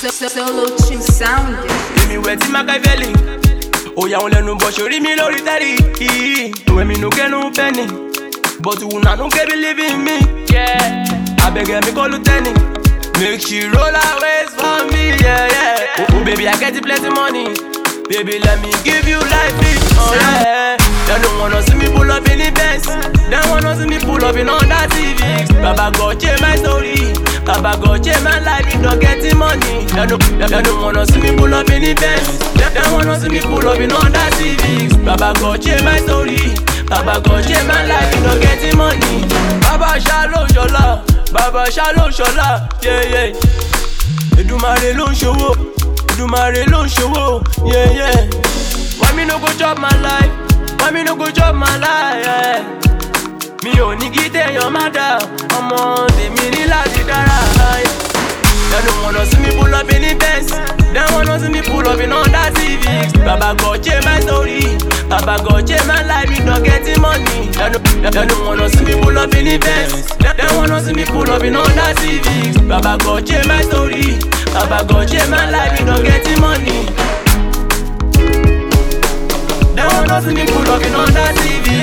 Solo tune sound. Èmi wẹ̀ tí Machiavelli. Oya wọn lẹ́nu bọ̀ sórí mi lórí tẹ́lì. Ìwé mi nù kẹ́nu penny. But una no can believe in me. Yeah. I beg me call Lieutenant. Make she roll her waist for me. Yeah, yeah. Oh, baby, I get plenty money. Baby, let me give you life. Oh, yeah. They don't wanna see me pull up in the Benz. They wanna see me pull up in on that TV. Baba God change my story. Baba God change my life. You don't get the money. They don't wanna see me pull up in the Benz. They wanna see me pull up in on that TV. Baba God change my story. Baba God change my life. You don't get the money. Baba Shalom Shola. Baba Shalom Shola. Yeah, yeah. Èdùmàrè ló ń ṣòwò. Èdùmàrè ló ń ṣòwò. Yeah, yeah. Why me no go chop my life? Why me no go chop my life? Yeah. Mi ò ní kí téèyàn má dà. Ọmọ tèmi ní láti dára. They don't wanna see me pull up in the Benz. They wanna see me pull up in on that TV. Baba God change my story. Baba God change my life. You don't get the money. They don't wanna see me pull up in the Benz. They wanna see me pull up in on that TV. Baba God change my story. Baba God change my life. You don't get the money. They wanna see me pull up in on that TV.